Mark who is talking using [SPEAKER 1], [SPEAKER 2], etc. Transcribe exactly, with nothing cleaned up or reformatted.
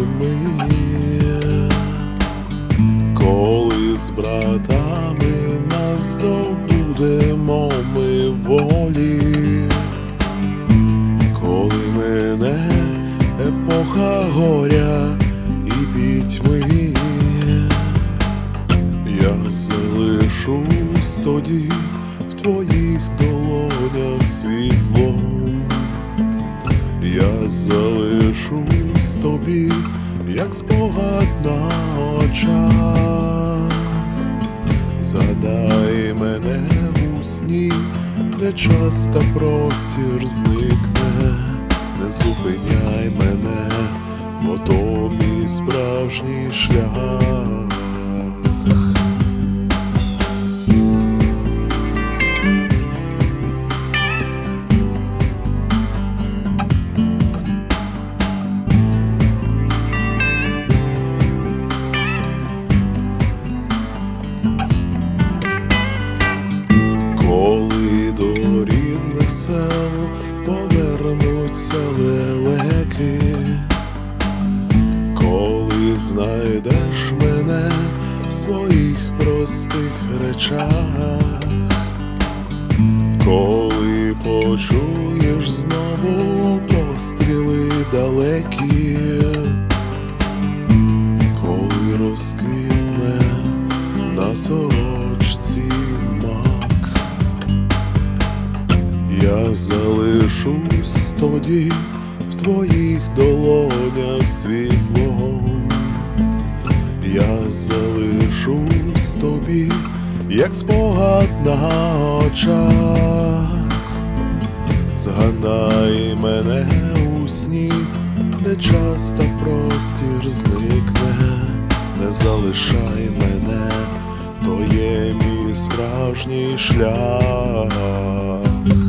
[SPEAKER 1] ми, коли з братами нас здобудемо ми волі, коли мене епоха горя і пітьми, я залишусь тоді в твоїх долонях світлом, я залишусь тобі, як спогад на очах. Згадай мене у сні, де час та простір зникне, не зупиняй мене, бо то мій справжній шлях. Коли до рідних сел повернуться лелеки, коли знайдеш мене в своїх простих речах, коли почуєш знову постріли далекі, коли розквітне на сорочці мак, я залишусь тоді в твоїх долонях світлом, я залишусь тобі, як спогад на очах. Згадай мене у сні, де час та простір зникне, не залишай мене, то є мій справжній шлях.